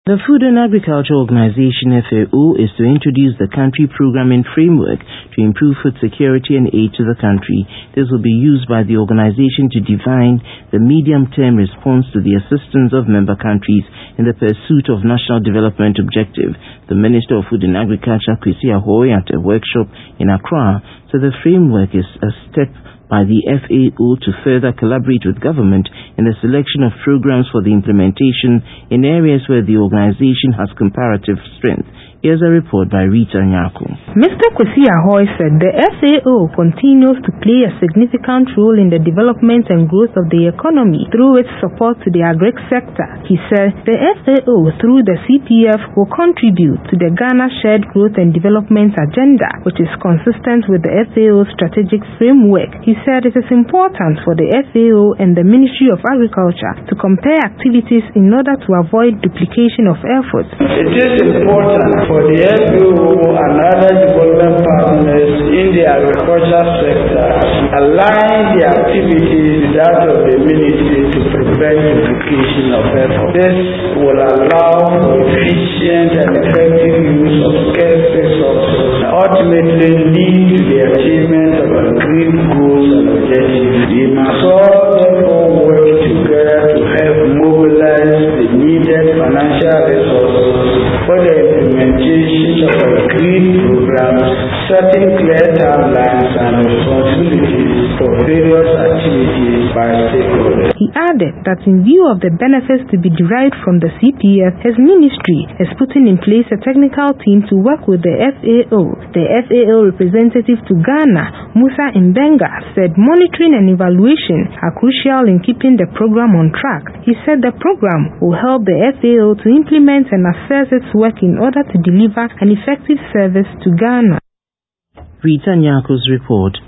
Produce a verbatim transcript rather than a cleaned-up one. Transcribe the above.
The Food and Agriculture Organization F A O is to introduce the country programming framework to improve food security and aid to the country. This will be used by the organization to define the medium-term response to the assistance of member countries in the pursuit of national development objective. The Minister of Food and Agriculture, Kwesi Ahoy, at a workshop in Accra, said the framework is a step by the F A O to further collaborate with government in the selection of programs for the implementation in areas where the organization has comparative strength. Here's a report by Rita Nyako. Mister Kwesi Ahoy said the F A O continues to play a significant role in the development and growth of the economy through its support to the agri sector. He said the F A O through the C P F will contribute to the Ghana Shared Growth and Development Agenda, which is consistent with the F A O strategic framework. He said it is important for the F A O and the Ministry of Agriculture to compare activities in order to avoid duplication of efforts. It is important for the F A O and other development partners in the agriculture sector to align the activities with that of the ministry to prevent duplication of effort. This will allow for efficient and effective use of scarce resources and ultimately lead to the achievement of agreed goals and objectives. We must all therefore work together to help mobilize the needed financial resources for the implementation of agreed programs, setting clear timelines and responsibilities for various activities by stakeholders. He added that in view of the benefits to be derived from the C P F, his ministry is putting in place a technical team to work with the F A O. The F A O representative to Ghana, Musa Mbenga, said monitoring and evaluation are crucial in keeping the program on track. He said the program will help the F A O to implement and assess its work in order to deliver an effective service to Ghana. Rita Nyako's report.